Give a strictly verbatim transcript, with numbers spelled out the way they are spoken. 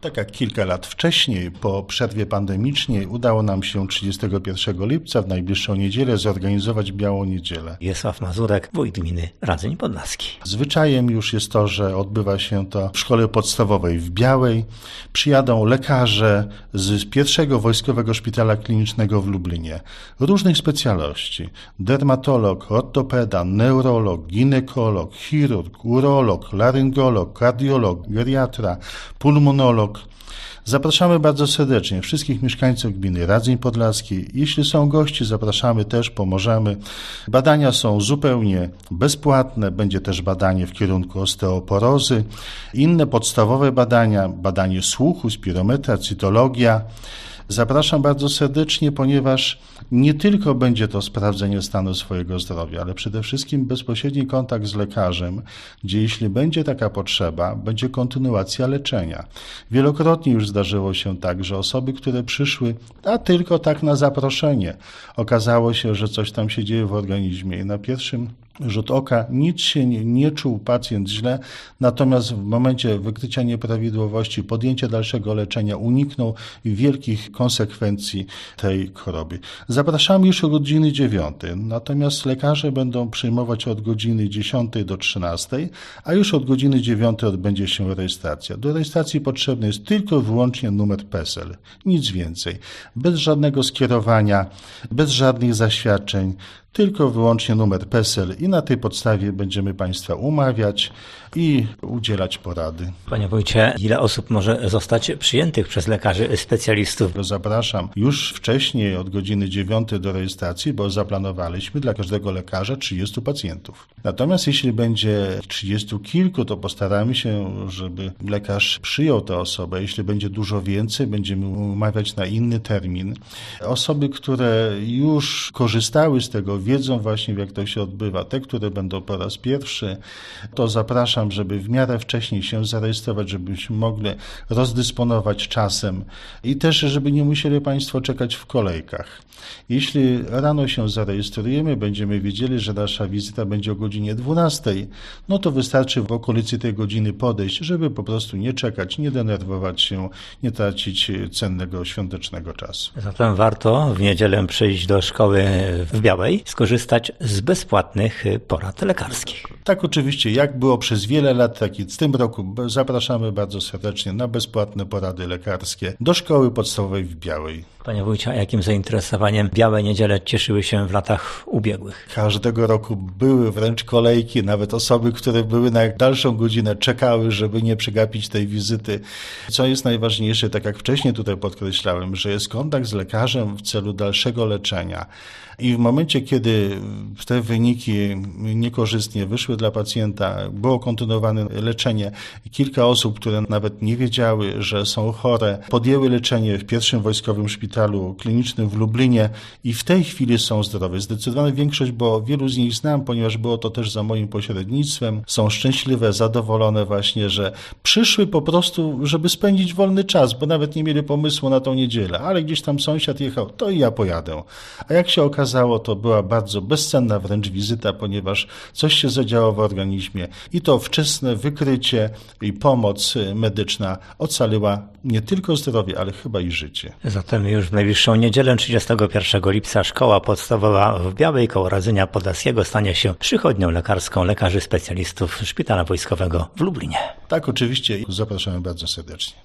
Tak jak kilka lat wcześniej, po przerwie pandemicznej, udało nam się trzydziestego pierwszego lipca w najbliższą niedzielę zorganizować Białą Niedzielę. Wiesław Mazurek, wójt gminy Radzeń Podlaski. Zwyczajem już jest to, że odbywa się to w szkole podstawowej w Białej. Przyjadą lekarze z pierwszego Wojskowego Szpitala Klinicznego w Lublinie, różnych specjalności: dermatolog, ortopeda, neurolog, ginekolog, chirurg, urolog, laryngolog, kardiolog, geriatra, pulmonolog. Zapraszamy bardzo serdecznie wszystkich mieszkańców gminy Radzeń Podlaski. Jeśli są gości, zapraszamy też, pomożemy. Badania są zupełnie bezpłatne. Będzie też badanie w kierunku osteoporozy. Inne podstawowe badania, badanie słuchu, spirometria, cytologia. Zapraszam bardzo serdecznie, ponieważ nie tylko będzie to sprawdzenie stanu swojego zdrowia, ale przede wszystkim bezpośredni kontakt z lekarzem, gdzie jeśli będzie taka potrzeba, będzie kontynuacja leczenia. Wielokrotnie już zdarzyło się tak, że osoby, które przyszły, a tylko tak na zaproszenie, okazało się, że coś tam się dzieje w organizmie i na pierwszym rzut oka nic się nie, nie czuł pacjent źle, natomiast w momencie wykrycia nieprawidłowości, podjęcia dalszego leczenia uniknął wielkich konsekwencji tej choroby. Zapraszamy już o godziny dziewiątej, natomiast lekarze będą przyjmować od godziny dziesiątej do trzynastej, a już od godziny dziewiątej odbędzie się rejestracja. Do rejestracji potrzebny jest tylko i wyłącznie numer PESEL, nic więcej. Bez żadnego skierowania, bez żadnych zaświadczeń, tylko wyłącznie numer PESEL i na tej podstawie będziemy Państwa umawiać i udzielać porady. Panie wójcie, ile osób może zostać przyjętych przez lekarzy specjalistów? Zapraszam już wcześniej od godziny dziewiątej do rejestracji, bo zaplanowaliśmy dla każdego lekarza trzydziestu pacjentów. Natomiast jeśli będzie trzydziestu kilku, to postaramy się, żeby lekarz przyjął tę osobę. Jeśli będzie dużo więcej, będziemy umawiać na inny termin. Osoby, które już korzystały z tego, wiedzą właśnie, jak to się odbywa. Te, które będą po raz pierwszy, to zapraszam, żeby w miarę wcześniej się zarejestrować, żebyśmy mogli rozdysponować czasem i też, żeby nie musieli Państwo czekać w kolejkach. Jeśli rano się zarejestrujemy, będziemy wiedzieli, że nasza wizyta będzie o godzinie dwunastej, no to wystarczy w okolicy tej godziny podejść, żeby po prostu nie czekać, nie denerwować się, nie tracić cennego świątecznego czasu. Zatem warto w niedzielę przyjść do szkoły w Białej, skorzystać z bezpłatnych porad lekarskich. Tak, oczywiście, jak było przez wiele lat, tak i w tym roku zapraszamy bardzo serdecznie na bezpłatne porady lekarskie do szkoły podstawowej w Białej. Panie wójcie, a jakim zainteresowaniem Białe Niedziele cieszyły się w latach ubiegłych? Każdego roku były wręcz kolejki, nawet osoby, które były na dalszą godzinę, czekały, żeby nie przegapić tej wizyty. Co jest najważniejsze, tak jak wcześniej tutaj podkreślałem, że jest kontakt z lekarzem w celu dalszego leczenia. I w momencie, kiedy te wyniki niekorzystnie wyszły dla pacjenta, było kontynuowane leczenie, kilka osób, które nawet nie wiedziały, że są chore, podjęły leczenie w pierwszym Wojskowym Szpitalu Klinicznym w Lublinie i w tej chwili są zdrowe. Zdecydowana większość, bo wielu z nich znam, ponieważ było to też za moim pośrednictwem, są szczęśliwe, zadowolone właśnie, że przyszły po prostu, żeby spędzić wolny czas, bo nawet nie mieli pomysłu na tą niedzielę, ale gdzieś tam sąsiad jechał, to i ja pojadę. A jak się okazało, to była bardzo bezcenna wręcz wizyta, ponieważ coś się zadziało w organizmie i to wczesne wykrycie i pomoc medyczna ocaliła nie tylko zdrowie, ale chyba i życie. Zatem już w najbliższą niedzielę, trzydziestego pierwszego lipca, szkoła podstawowa w Białej koło Radzenia Podlaskiego stanie się przychodnią lekarską lekarzy specjalistów Szpitala Wojskowego w Lublinie. Tak, oczywiście. Zapraszamy bardzo serdecznie.